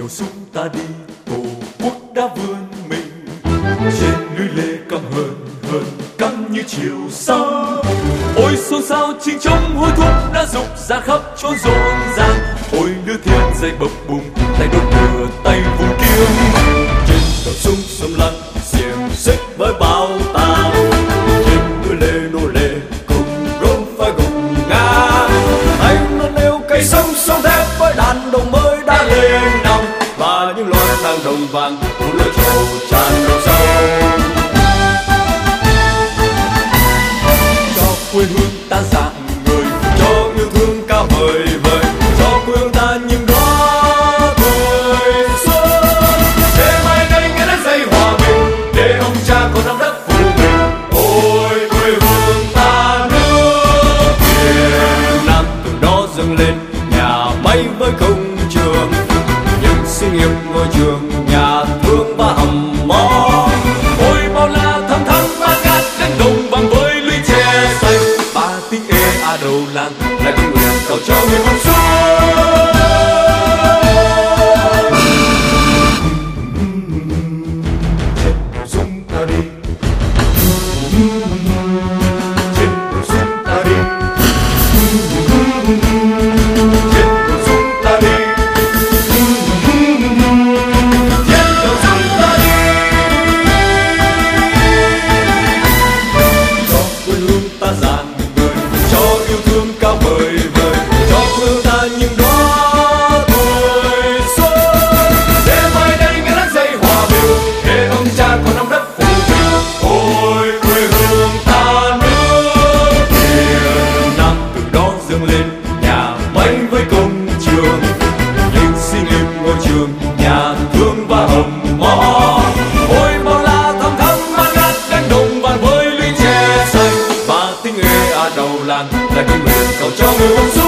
súng ta đi, tổ quốc đã vươn mình trên núi lệ căm hờn căm như chiều sóng. Ôi xôn xao chinh chống hối thúc đã rục ra khắp chốn rộn ràng. Ôi lửa thiên dây bập bùng, tay đốt lửa tay vùng kiếm. Trên đầu súng xâm lăng xiềng xích với bao tao, trên núi lệ nô lệ cùng rốn phải gục ngã. Anh luôn nêu cây sông sông thép với đàn đồng mới đã lên nòng, và những loạt đang đồng vàng cùng lối trầu tràn đầu sâu. Cho quê hương ta dạng người, cho yêu thương cao vời vời, cho quê hương ta những đóa tuổi xuân. Để mai đây nghe đến giây hòa bình, để ông cha còn nắm đất phụ mình. Ôi quê hương ta nước Việt Nam, từ đó dâng lên nhà máy với công trường, những sự nghiệp ngôi trường, nhà thương và hầm mỏ. Ôi bao la thăm thắm bát ngát cánh đồng vàng với lũy tre xanh, ba tiếng ê a đầu làng lại con nguyện cầu cho người con xuân. Trên đầu súng ta đi, trên đầu súng ta đi, trên đầu súng ta đi, trên đầu súng ta đi. Cho quê hương ta dạng người, cho yêu thương cao vời vời, cho quê hương ta những đóa tuổi xuân. Để mai đây nghe đến giây hòa bình, để ông cha còn nắm đất phụ mình. Ôi quê hương ta nước Việt Nam, từ đó dâng lên nhà máy với công trường, những xí nghiệp ngôi trường, nhà thương và hầm mỏ. Ôi bao la thăm thắm bát ngát cánh đồng vàng với lũy tre xanh, và tiếng ê a đầu làng lại con nguyện cầu cho người con xuân.